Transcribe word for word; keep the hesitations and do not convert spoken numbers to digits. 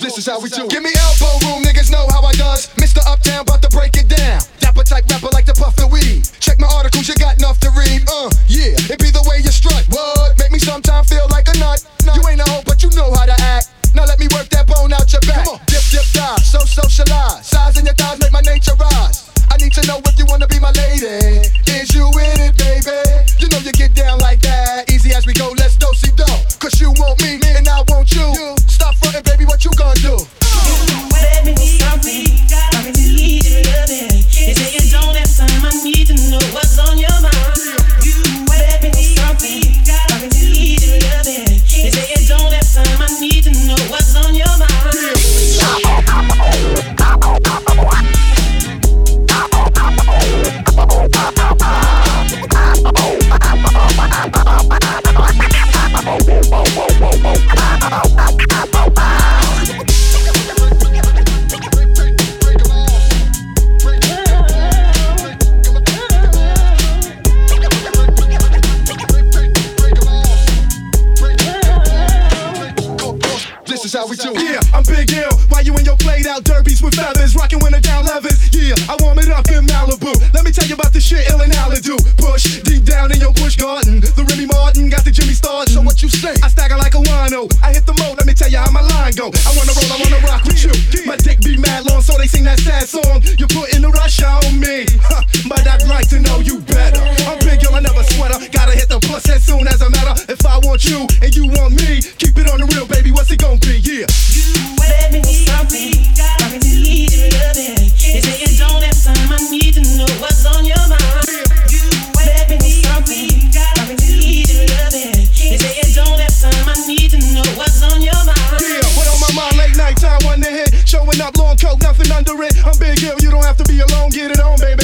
This is how we do. Give me elbow room, niggas know how I does. Mister Uptown, about to break it down. Dapper type rapper like the puff and weed. Check my articles, you got enough to read. Uh, yeah, it be the way you strut. What? Make me sometime feel like a nut. You ain't a hoe, but you know how to act. Now let me work that bone out your back. Dip, dip, dive, so socialize. Size in your thighs make my nature rise. I need to know if you wanna be my lady. Is you in it, baby? You know you get down like that. Easy as we go, let's do-si-do. Cause you want me, and I want you. Stop frontin', baby, what you gonna do? Let me need something. I need your loving. You say you don't have time, I need to know what's on your mind. You let me need something. I need your loving. You say you don't have time, I need to know what's on your mind. This is how we do. Yeah, I'm Big Ill. Why you in your played out derbies with feathers, rockin' winter down levers? Yeah, I warm it up in Malibu. Let me tell you about the shit Ill and Allen do. Push deep down in your bush garden. The Remy Martin got the Jimmy startin'. So what you say? I stagger like a wino. I hit the mode. Let me tell you how my line go. I wanna roll, I wanna rock with you. My dick be mad long, so they sing that sad song. You're putting the rush on me, huh, but I'd like to know you better. I'm Big Ill, I never sweater. Gotta hit the puss as soon as I matter. If I want you and you want me, keep it on the real, baby. What's it gonna be? Yeah. Let me need something. I need your loving. You say you don't have time, I need to know what's on your mind. You let me need something. I need your loving. You say you don't have time, I need to know what's on your mind. Yeah, what on my mind? Late night time, one to hit. Showing up, long coat, nothing under it. I'm Big Ill, you don't have to be alone. Get it on, baby.